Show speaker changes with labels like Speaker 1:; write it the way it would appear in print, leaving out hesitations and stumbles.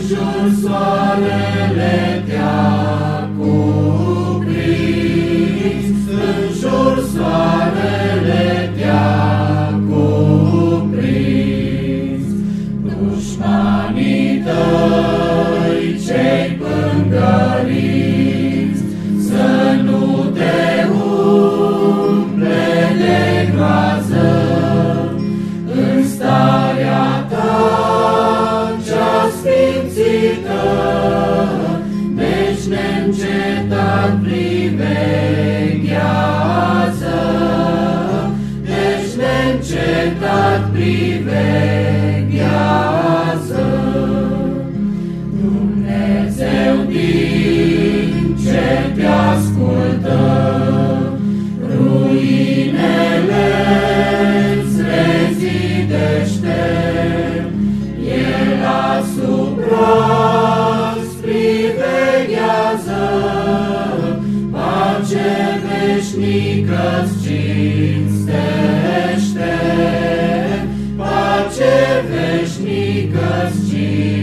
Speaker 1: jur soarele te-a cuprins, în jur soarele te-a cuprins. Dușmanii tăi cei pângăriți să nu te umple de groază în starea ta cea sfințită, deci neîncetat priveghează, deci neîncetat priveghează. Dumnezeu din cer te ascultă, ruinele-ți rezidește, El asupra-ți priveghează, pace veșnică-ți cinstește, pace veșnică-ți cinstește.